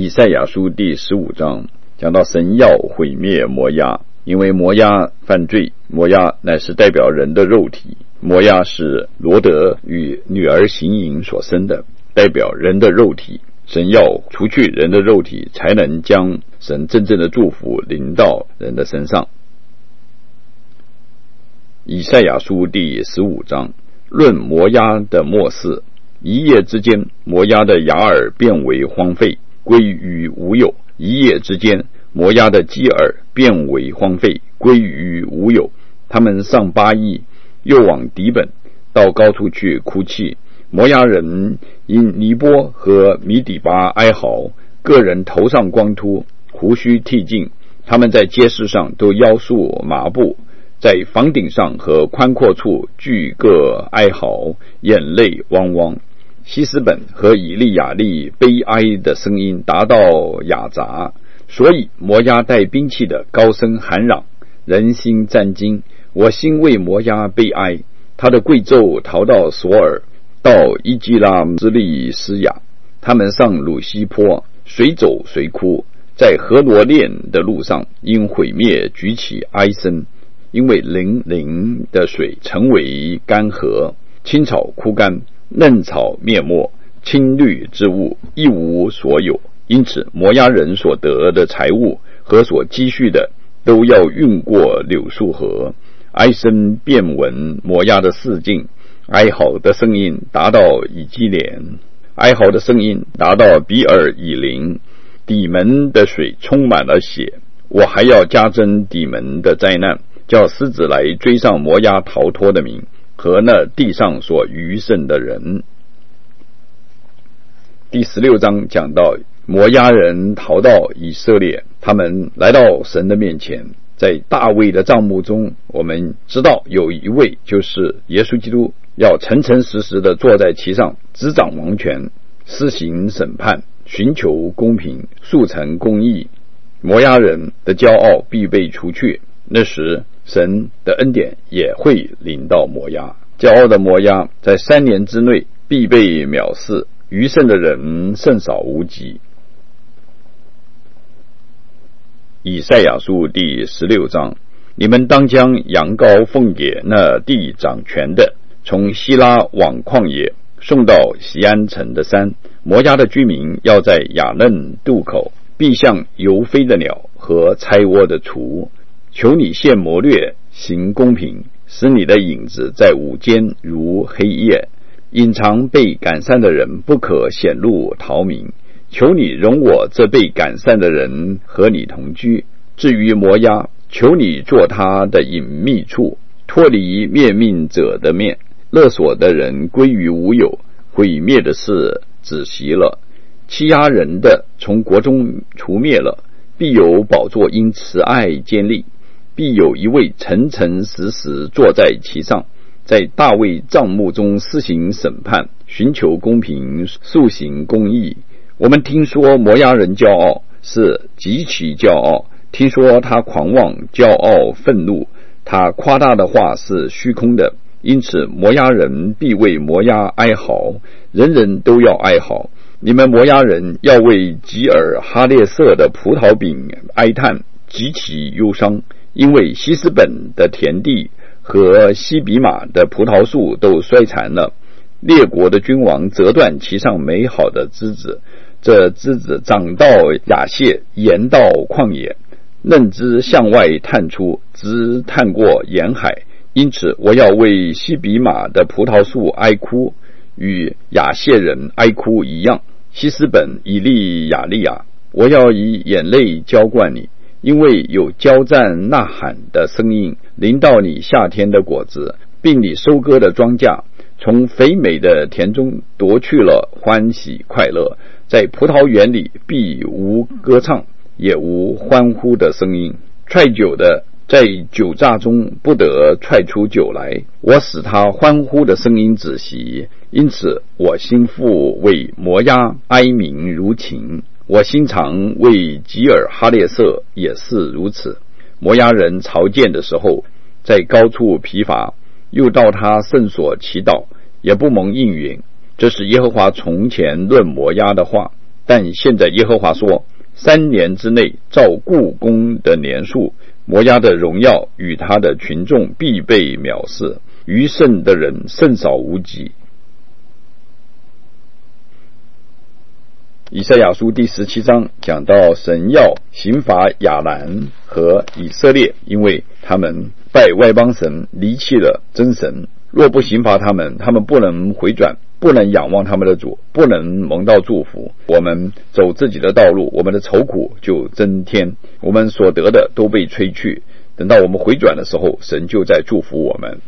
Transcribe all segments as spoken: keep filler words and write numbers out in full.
以赛亚书第十五章讲到神要毁灭摩押，因为摩押犯罪，摩押乃是代表人的肉体，摩押是罗得与女儿行营所生的，代表人的肉体。神要除去人的肉体，才能将神真正的祝福临到人的身上。以赛亚书第十五章论摩押的末世，一夜之间摩押的雅尔变为荒废，归于无有。一夜之间摩押的基尔变为荒废，归于无有。他们上巴益，又往底本，到高处去哭泣。摩押人因尼波和米底巴哀嚎，个人头上光秃，胡须剃尽。他们在街市上都腰束麻布，在房顶上和宽阔处俱各哀嚎，眼泪汪汪。希斯本和以利亚利悲哀的声音达到雅杂，所以摩押带兵器的高声喊嚷，人心战惊。我心为摩押悲哀，他的贵胄逃到索尔，到伊基拉之利斯亚。他们上鲁西坡，随走随哭，在河罗链的路上因毁灭举起哀声，因为零零的水成为干涸，青草枯干，嫩草灭没，青绿之物一无所有。因此摩押人所得的财物和所积蓄的都要运过柳树河。哀声遍闻摩押的四境，哀嚎的声音达到以基连，哀嚎的声音达到比尔以林。底门的水充满了血，我还要加增底门的灾难，叫狮子来追上摩押逃脱的民和那地上所余剩的人。第十六章讲到摩押人逃到以色列，他们来到神的面前。在大卫的帐幕中，我们知道有一位就是耶稣基督，要诚诚实实的坐在其上，执掌王权，施行审判，寻求公平，速成公义。摩押人的骄傲必被除去，那时神的恩典也会临到摩押。骄傲的摩押在三年之内必被藐视，余剩的人甚少无几。以赛亚书第十六章，你们当将羊羔奉给那地掌权的，从希拉往旷野，送到锡安城的山。摩押的居民要在雅嫩渡口，必像游飞的鸟和拆窝的雏。求你现谋略，行公平，使你的影子在午间如黑夜，隐藏被赶散的人，不可显露逃民。求你容我这被赶散的人和你同居。至于摩押，求你做他的隐秘处，脱离灭命者的面。勒索的人归于无有，毁灭的事止息了。欺压人的从国中除灭了，必有宝座因慈爱坚立，必有一位诚诚实实坐在其上，在大卫帐幕中施行审判，寻求公平，速行公义。我们听说摩押人骄傲，是极其骄傲，听说他狂妄、骄傲、愤怒，他夸大的话是虚空的。因此摩押人必为摩押哀嚎，人人都要哀嚎。你们摩押人要为吉尔哈列色的葡萄饼哀叹，极其忧伤，因为希斯本的田地和西比马的葡萄树都衰残了。列国的君王折断其上美好的枝子，这枝子长到雅谢，延到旷野，嫩枝向外探出，直探过沿海。因此我要为西比马的葡萄树哀哭，与雅谢人哀哭一样。希斯本、以利亚利亚，我要以眼泪浇灌你，因为有交战呐喊的声音临到你夏天的果子，并你收割的庄稼，从肥美的田中夺去了欢喜快乐。在葡萄园里必无歌唱，也无欢呼的声音。踹酒的在酒榨中不得踹出酒来，我使他欢呼的声音止息。因此我心腹为摩押哀鸣如情，我心肠为吉尔哈列色也是如此。摩押人朝见的时候，在高处疲乏，又到他圣所祈祷，也不蒙应允。这是耶和华从前论摩押的话。 但现在耶和华说，三年之内照故宫的年数，摩押的荣耀与他的群众必被藐视，余剩的人甚少无几。以赛亚书第十七章讲到神要刑罚亚兰和以色列，因为他们拜外邦神，离弃了真神。若不刑罚他们，他们不能回转，不能仰望他们的主，不能蒙到祝福。我们走自己的道路，我们的愁苦就增添，我们所得的都被吹去。等到我们回转的时候，神就在祝福我们。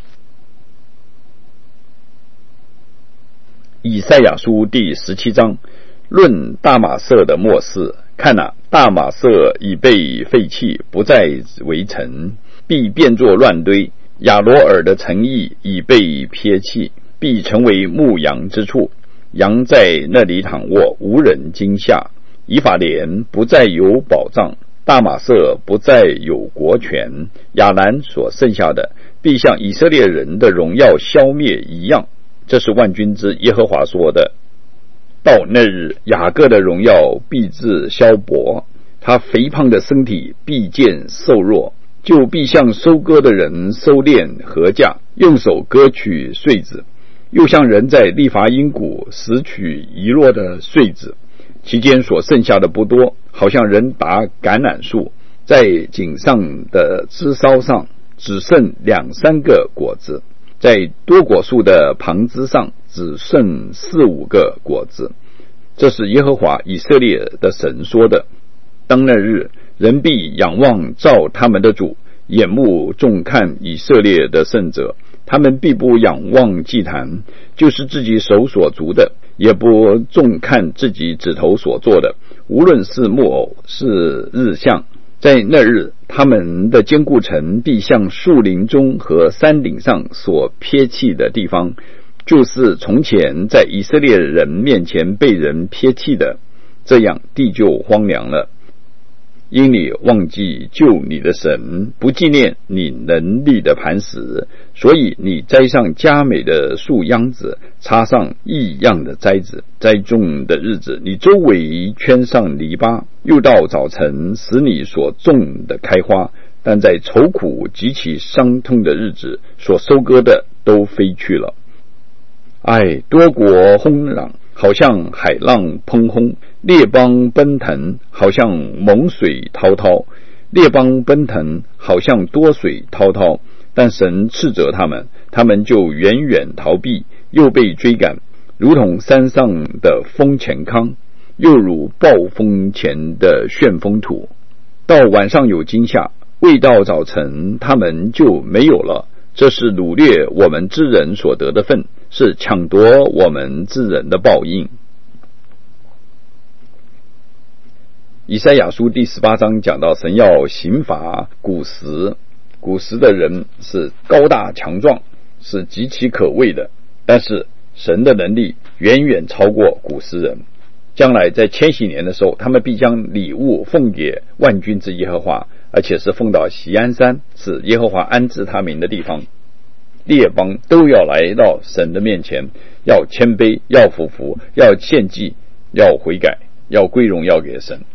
以赛亚书第十七章论大马色的末世，看哪，大马色已被废弃，不再为城，必变作乱堆。亚罗尔的城邑已被撇弃，必成为牧羊之处，羊在那里躺卧，无人惊吓。以法莲不再有保障，大马色不再有国权，亚兰所剩下的必像以色列人的荣耀消灭一样。这是万军之耶和华说的。到那日，雅各的荣耀必至消薄，他肥胖的身体必见瘦弱，就必像收割的人收敛禾稼，用手割取穗子，又像人在利乏音谷拾取遗落的穗子，其间所剩下的不多，好像人打橄榄树，在井上的枝梢上只剩两三个果子，在多果树的旁枝上只剩四五个果子。这是耶和华以色列的神说的。当那日，人必仰望照他们的主，眼目重看以色列的圣者。他们必不仰望祭坛，就是自己手所足的，也不重看自己指头所做的，无论是木偶是日像。在那日，他们的坚固城必像树林中和山顶上所撇弃的地方，就是从前在以色列人面前被人撇弃的，这样地就荒凉了。因你忘记救你的神，不纪念你能力的磐石，所以你栽上佳美的树秧子，插上异样的栽子。栽种的日子，你周围圈上篱笆，又到早晨使你所种的开花。但在愁苦极其伤痛的日子，所收割的都飞去了。唉，多国轰嚷，好像海浪砰轰，列邦奔腾，好像猛水滔滔。列邦奔腾，好像多水滔滔。但神斥责他们，他们就远远逃避，又被追赶，如同山上的风前糠，又如暴风前的旋风土。到晚上有惊吓，未到早晨，他们就没有了。这是掳掠我们之人所得的份，是抢夺我们之人的报应。以赛亚书第十八章讲到神要刑罚古时，古时的人是高大强壮，是极其可畏的，但是神的能力远远超过古时人。将来在千禧年的时候，他们必将礼物奉给万军之耶和华，而且是奉到锡安山，是耶和华安置他名的地方。列邦都要来到神的面前，要谦卑，要俯伏，要献祭，要悔改，要归荣耀给神。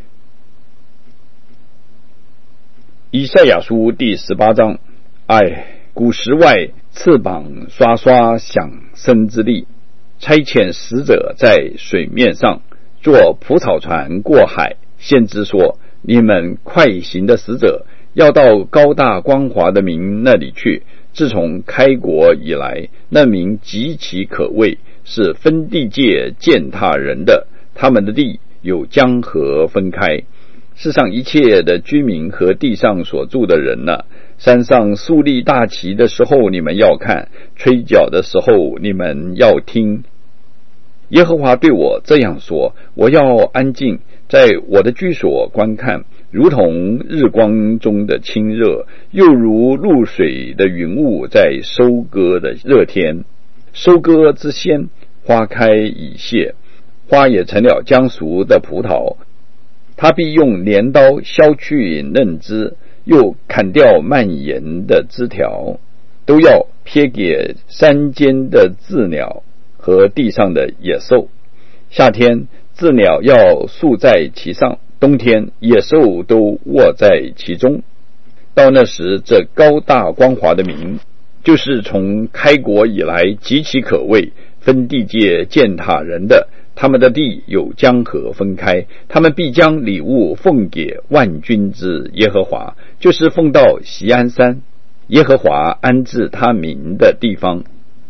以赛亚书第十八章，唉，古时外翅膀刷刷响声之力，差遣使者在水面上坐蒲草船过海，先知说，你们快行的使者要到高大光华的民那里去。自从开国以来，那民极其可畏，是分地界践踏人的，他们的地有江河分开。世上一切的居民和地上所住的人呢，山上树立大旗的时候你们要看，吹角的时候你们要听。耶和华对我这样说，我要安静，在我的居所观看，如同日光中的清热，又如露水的云雾在收割的热天。收割之先，花开已谢，花也成了将熟的葡萄。他必用镰刀削去嫩枝，又砍掉蔓延的枝条，都要撇给山间的鸷鸟和地上的野兽。夏天鸷鸟要宿在其上，冬天野兽都卧在其中。到那时，这高大光华的民，就是从开国以来极其可畏、分地界践踏人的，他们的地有江河分开，他们必将礼物奉给万军之耶和华，就是奉到锡安山，耶和华安置他民的地方。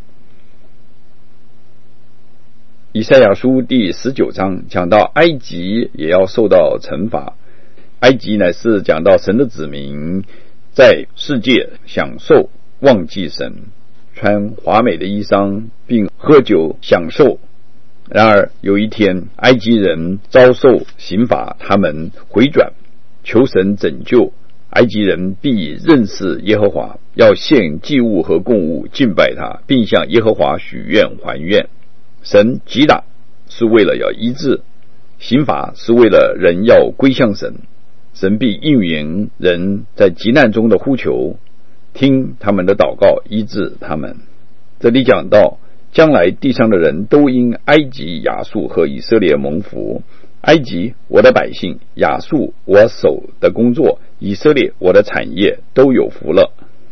以赛亚书第十九章讲到埃及也要受到惩罚。埃及乃是讲到神的子民在世界享受忘记神，穿华美的衣裳并喝酒享受。然而有一天，埃及人遭受刑罚，他们回转求神拯救，埃及人必认识耶和华，要献祭物和供物敬拜他，并向耶和华许愿还愿。神击打是为了要医治，刑罚是为了人要归向神。神必应允人在急难中的呼求，听他们的祷告，医治他们。这里讲到将来地上的人都因埃及、亚述和以色列蒙福。埃及我的百姓，亚述我手的工作，以色列我的产业都有福了。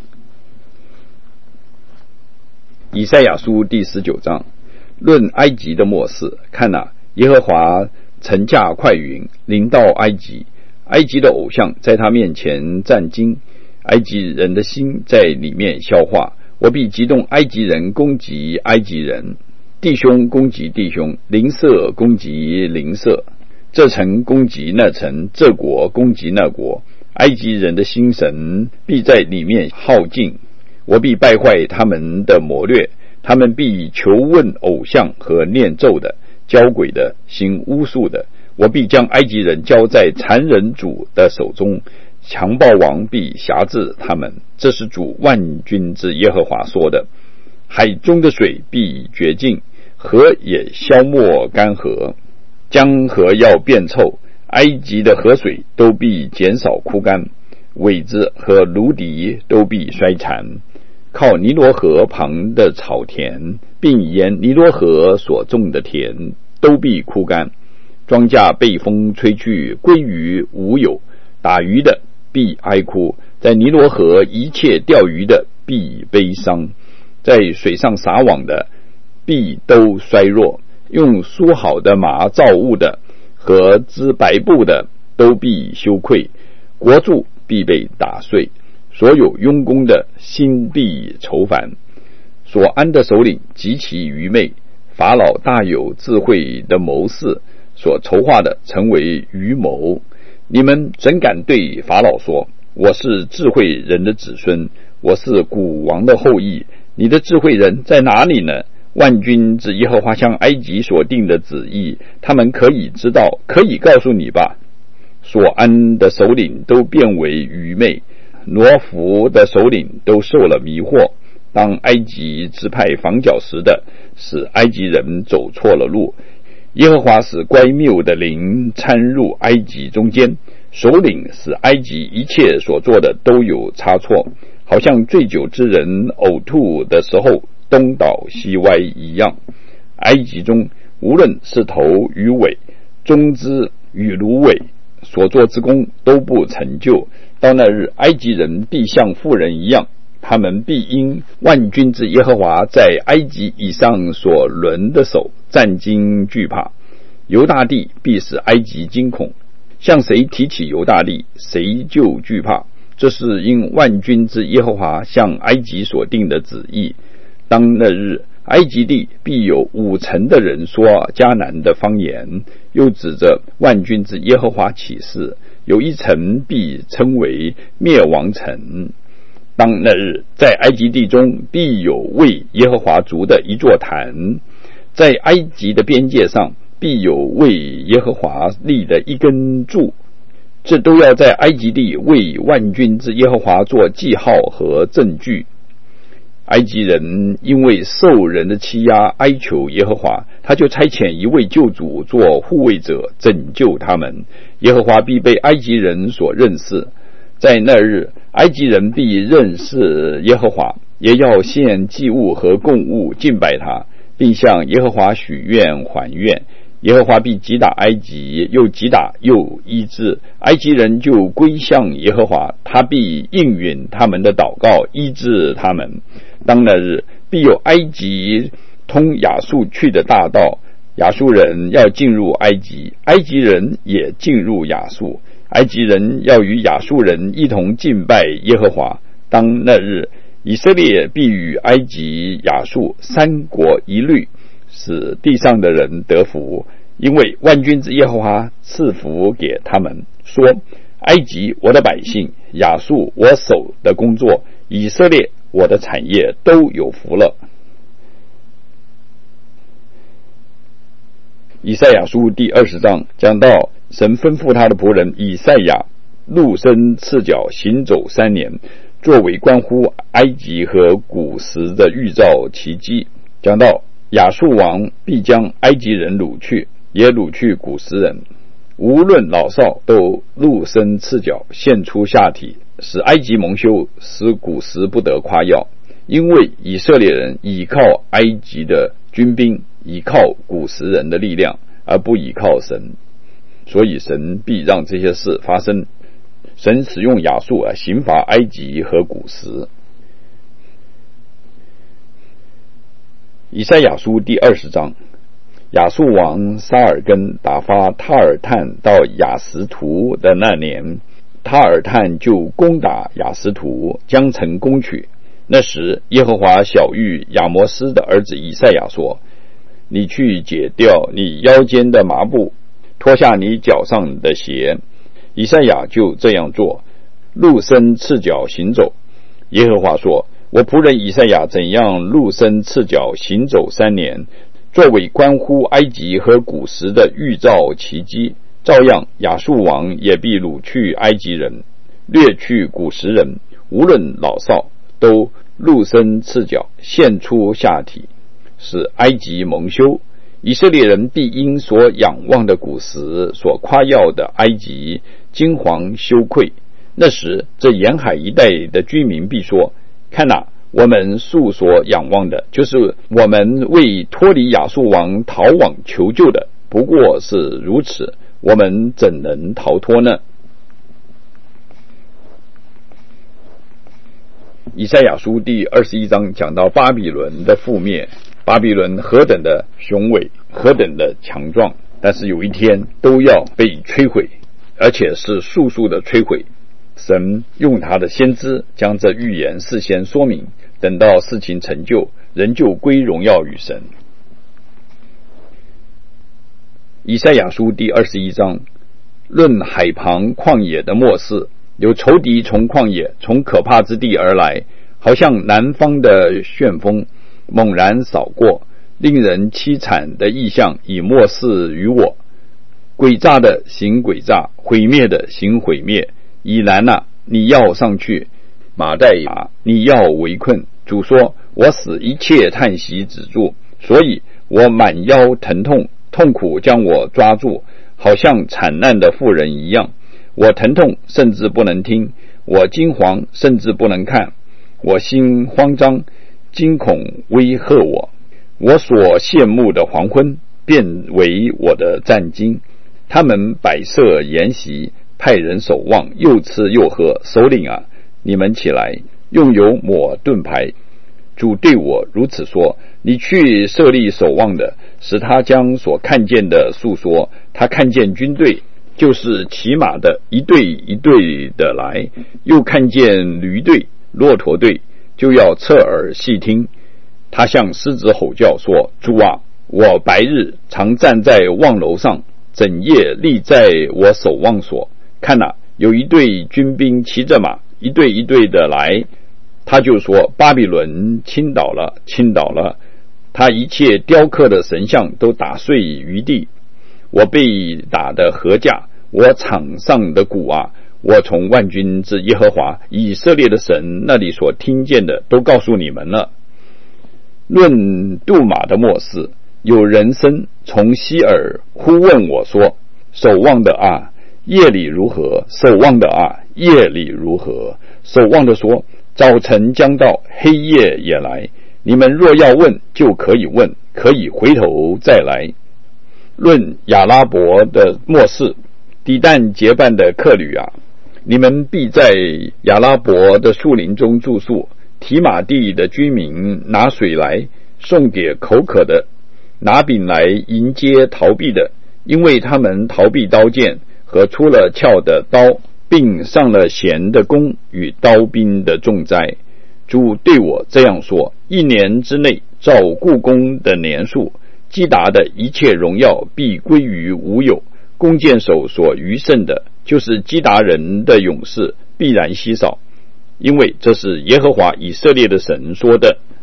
以赛亚书第十九章论埃及的末世，看哪、啊，耶和华乘驾快云临到埃及，埃及的偶像在他面前战惊，埃及人的心在里面消化。我必激动埃及人攻击埃及人，弟兄攻击弟兄，邻舍攻击邻舍，这城攻击那城，这国攻击那国。埃及人的心神必在里面耗尽，我必败坏他们的谋略，他们必求问偶像和念咒的，交鬼的，行巫术的。我必将埃及人交在残忍主的手中，强暴王必辖制他们。这是主万军之耶和华说的。海中的水必绝尽，河也消没干涸，江河要变臭，埃及的河水都必减少枯干，苇子和芦荻都必衰残。靠尼罗河旁的草田，并沿尼罗河所种的田都必枯干，庄稼被风吹去，归于无有。打鱼的必哀哭，在尼罗河一切钓鱼的必悲伤，在水上撒网的必都衰弱，用梳好的麻造物的和织白布的都必羞愧，国柱必被打碎，所有用功的心必愁烦。所安的首领极其愚昧，法老大有智慧的谋士，所筹划的成为愚谋。你们怎敢对法老说，我是智慧人的子孙，我是古王的后裔？你的智慧人在哪里呢？万军之耶和华向埃及所定的旨意，他们可以知道，可以告诉你吧。所安的首领都变为愚昧，挪弗的首领都受了迷惑。当埃及支派防剿时的，使埃及人走错了路。耶和华使乖谬的灵掺入埃及中间，首领使埃及一切所做的都有差错，好像醉酒之人呕吐的时候东倒西歪一样。埃及中无论是头与尾，中枝与芦苇，所做之功都不成就。到那日，埃及人必像妇人一样，他们必因万军之耶和华在埃及以上所抡的手战惊惧怕。犹大地必使埃及惊恐，向谁提起犹大地，谁就惧怕。这是因万军之耶和华向埃及所定的旨意。当那日，埃及地必有五成的人说迦南的方言，又指着万军之耶和华起誓，有一城必称为灭亡城。当那日，在埃及地中必有为耶和华筑的一座坛，在埃及的边界上必有为耶和华立的一根柱，这都要在埃及地为万军之耶和华做记号和证据。埃及人因为受人的欺压哀求耶和华，他就差遣一位救主做护卫者，拯救他们。耶和华必被埃及人所认识，在那日，埃及人必认识耶和华，也要献祭物和供物敬拜他，并向耶和华许愿还愿。 耶和华必击打埃及，又击打又医治，埃及人就归向耶和华，他必应允他们的祷告，医治他们。当那日，必有埃及通亚述去的大道，亚述人要进入埃及，埃及人也进入亚述，埃及人要与亚述人一同敬拜耶和华。当那日，以色列必与埃及、亚述三国一律，使地上的人得福，因为万军之耶和华赐福给他们，说：埃及我的百姓，亚述我手的工作，以色列我的产业都有福了。以赛亚书第二十章讲到神吩咐他的仆人以赛亚露身赤脚行走三年，作为关乎埃及和古时的预兆奇迹。讲到亚述王必将埃及人掳去，也掳去古时人，无论老少都露身赤脚，现出下体，使埃及蒙羞，使古时不得夸耀。因为以色列人倚靠埃及的军兵，倚靠古时人的力量，而不倚靠神，所以神必让这些事发生。神使用亚述来刑罚埃及和古时。以赛亚书第二十章，亚述王沙尔根打发塔尔探到亚实图的那年，塔尔探就攻打亚实图，将城攻取。那时耶和华晓谕亚摩斯的儿子以赛亚说：你去解掉你腰间的麻布，脱下你脚上的鞋。以赛亚就这样做，露身赤脚行走。耶和华说：我仆人以赛亚怎样露身赤脚行走三年，作为关乎埃及和古时的预兆奇迹，照样亚述王也必掳去埃及人，掠去古时人，无论老少都露身赤脚，现出下体，使埃及蒙羞。以色列人必因所仰望的古时，所夸耀的埃及惊惶羞愧。那时这沿海一带的居民必说：看哪，我们素所仰望的，就是我们为脱离亚述王逃往求救的，不过是如此，我们怎能逃脱呢？以赛亚书第二十一章讲到巴比伦的覆灭，巴比伦何等的雄伟，何等的强壮，但是有一天都要被摧毁，而且是速速的摧毁。神用他的先知将这预言事先说明，等到事情成就，人就归荣耀与神。以赛亚书第二十一章论海旁旷野的末世，有仇敌从旷野，从可怕之地而来，好像南方的旋风猛然扫过，令人凄惨的异象以末世于我。诡诈的行诡诈，毁灭的行毁灭。以兰啊，你要上去；马代亚，你要围困。主说：我使一切叹息止住，所以我满腰疼痛，痛苦将我抓住，好像惨难的妇人一样。我疼痛，甚至不能听；我惊惶，甚至不能看。我心慌张，惊恐威吓我。我所羡慕的黄昏，变为我的战惊。他们摆设筵席，派人守望，又吃又喝。首领啊，你们起来，用油抹盾牌。主对我如此说：你去设立守望的，使他将所看见的述说。他看见军队，就是骑马的一队一队的来，又看见驴队、骆驼队，就要侧耳细听。他向狮子吼叫说：主啊，我白日常站在望楼上，整夜立在我守望所。看哪，有一队军兵骑着马，一队一队的来。他就说：巴比伦倾倒了，倾倒了，他一切雕刻的神像都打碎于地。我被打得何价，我场上的鼓啊，我从万军之耶和华以色列的神那里所听见的都告诉你们了。论杜马的末世，有人声从西尔呼问我说：守望的啊，夜里如何？守望的啊，夜里如何？守望的说：早晨将到，黑夜也来。你们若要问，就可以问，可以回头再来。 论亚拉伯的末世，抵但结伴的客旅啊，你们必在亚拉伯的树林中住宿。提马地的居民拿水来送给口渴的，拿饼来迎接逃避的，因为他们逃避刀剑和出了鞘的刀，并上了弦的弓与刀兵的重灾。主对我这样说：一年之内照故宫的年数，基达的一切荣耀必归于无有，弓箭手所余剩的，就是基达人的勇士，必然稀少，因为这是耶和华以色列的神说的。